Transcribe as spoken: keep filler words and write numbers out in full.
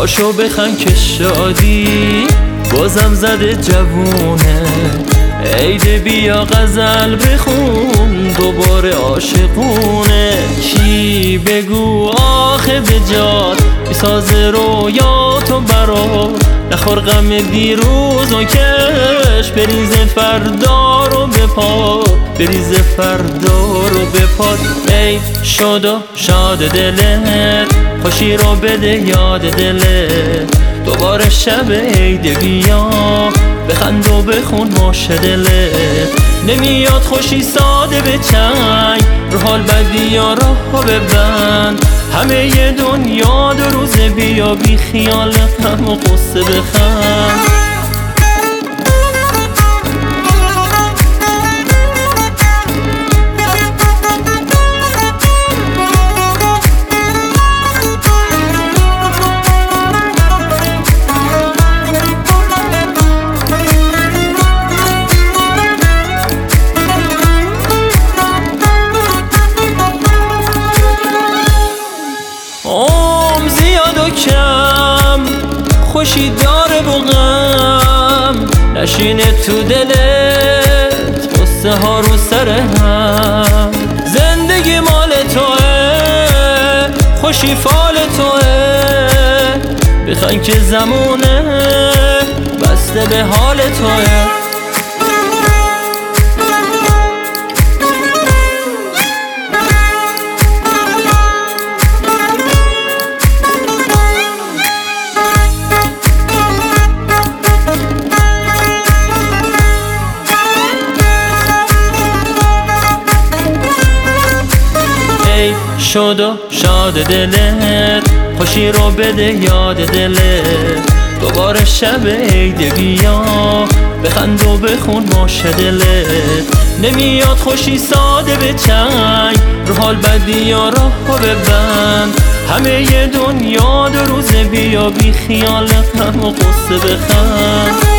پاشو بخند که شادی بازم زده جوونه. عید بیا غزل بخون دوباره عاشقونه. کی بگو آخه به جاد بساز رویاتو برا، نخور غم دیروز و کش بریز فردا رو بپا، بریز فردا رو بپاد. عید شد و شاد دلت، خوشی رو بده یاد دلت. دوباره شب عید بیا بخند و بخون باشه دلت. نمیاد خوشی ساده به چنگ، رو حال بدی یا راه ببند. همه ی دنیا دو روزه بیا بی خیال غم و قصه بخند. عمر زیاد و کم خوشی داره و غم، نشینه تو دلت قصه ها رو سر هم. زندگی مال توه، خوشی فال توه، بخواین که زمونه بسته به حال توه. شد و شاد دلت، خوشی رو بده یاد دلت. دوباره شب عید بیا بخند و بخون باشه دلت. نمیاد خوشی ساده به چنگ، رو حال بدی یا راه ببند. همه ی دنیا دو روزه بیا بی خیال غم و قصه بخند.